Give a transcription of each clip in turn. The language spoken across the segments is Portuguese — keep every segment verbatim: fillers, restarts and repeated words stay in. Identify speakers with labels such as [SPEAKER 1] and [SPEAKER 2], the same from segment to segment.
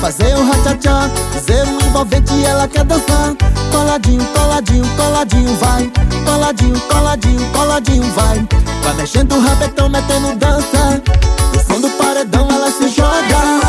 [SPEAKER 1] fazer um ra-tchá-tchá. Zero envolvente, ela quer dançar. Coladinho, coladinho, coladinho, vai. Coladinho, coladinho, coladinho, vai. Vai mexendo o rabetão, metendo dança. No som do paredão ela se joga.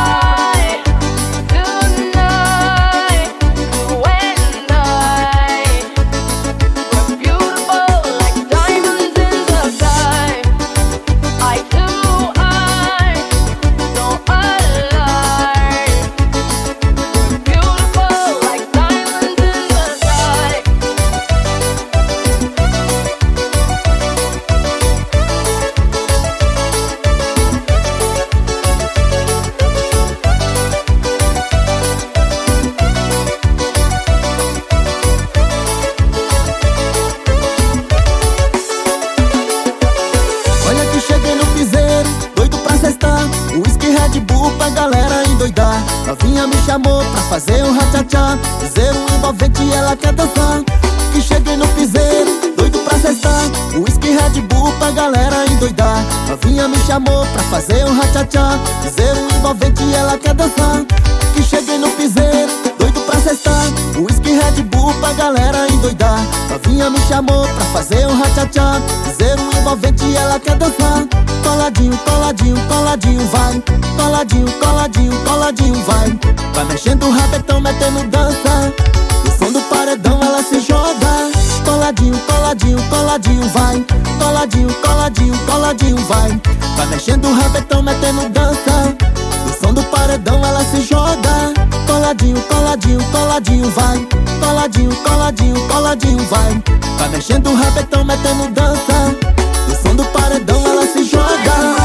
[SPEAKER 1] Cheguei no piseiro, doido pra cestar. Whisky Red Bull pra galera endoidar. Novinha me chamou pra fazer um ra-tchá-tchá. Zero envolvente, ela quer dançar. Que cheguei no piseiro, doido pra cestar. Whisky Red Bull pra galera endoidar. Novinha me chamou pra fazer um ra-tchá-tchá. Zero envolvente, ela quer dançar. Que cheguei no piseiro, doido pra cestar. Whisky Red Bull pra galera endoidar. Novinha me chamou pra fazer um ra-tchá-tchá. Zero envolvente, ela quer dançar. Coladinho, coladinho, coladinho, vai. Coladinho, coladinho, coladinho, vai. Vai mexendo o rabetão, metendo dança. No som do paredão ela se joga. Coladinho, coladinho, coladinho, vai. Coladinho, coladinho, coladinho, vai. Vai mexendo o rabetão, metendo dança. No som do paredão ela se joga. Coladinho, coladinho, coladinho, vai. Coladinho, coladinho, coladinho, vai. Vai mexendo o rabetão, metendo dança. No som do paredão ela se joga.